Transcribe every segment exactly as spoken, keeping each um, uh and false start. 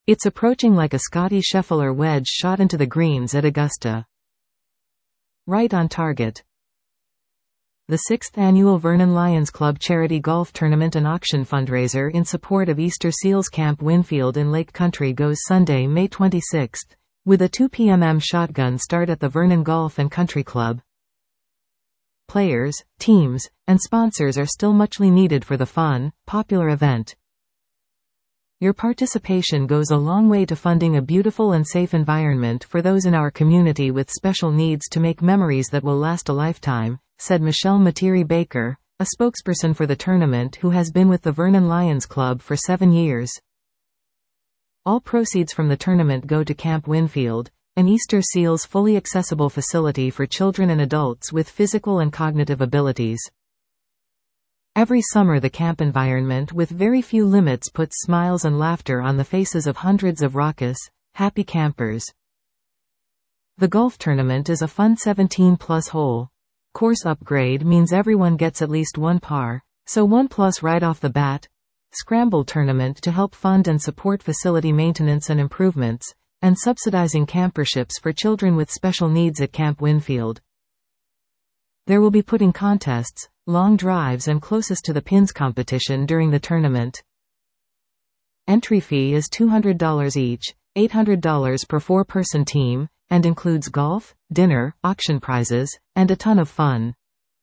It's approaching like a Scotty Scheffler wedge shot into the greens at Augusta. Right on target. The sixth Annual Vernon Lions Club Charity Golf Tournament and Auction Fundraiser in support of Easter Seals Camp Winfield in Lake Country goes Sunday, May twenty-sixth, with a two p m shotgun start at the Vernon Golf and Country Club. Players, teams, and sponsors are still muchly needed for the fun, popular event. Your participation goes a long way to funding a beautiful and safe environment for those in our community with special needs to make memories that will last a lifetime, said Michelle Materi Baker, a spokesperson for the tournament who has been with the Vernon Lions Club for seven years. All proceeds from the tournament go to Camp Winfield, an Easter Seals fully accessible facility for children and adults with physical and cognitive abilities. Every summer the camp environment with very few limits puts smiles and laughter on the faces of hundreds of raucous, happy campers. The golf tournament is a fun seventeen plus hole. Course upgrade means everyone gets at least one par, so one plus right off the bat. Scramble tournament to help fund and support facility maintenance and improvements, and subsidizing camperships for children with special needs at Camp Winfield. There will be putting contests, long drives and closest to the pins competition during the tournament. Entry fee is two hundred dollars each, eight hundred dollars per four-person team, and includes golf, dinner, auction prizes, and a ton of fun.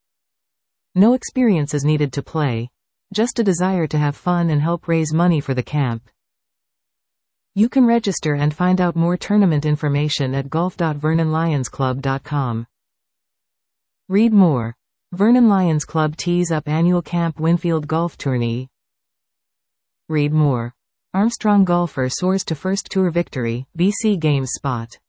No experience is needed to play, just a desire to have fun and help raise money for the camp. You can register and find out more tournament information at golf dot vernon lions club dot com. Read more. Vernon Lions Club tees up annual Camp Winfield Golf Tourney. Read more. Armstrong golfer soars to first tour victory, B C Games spot.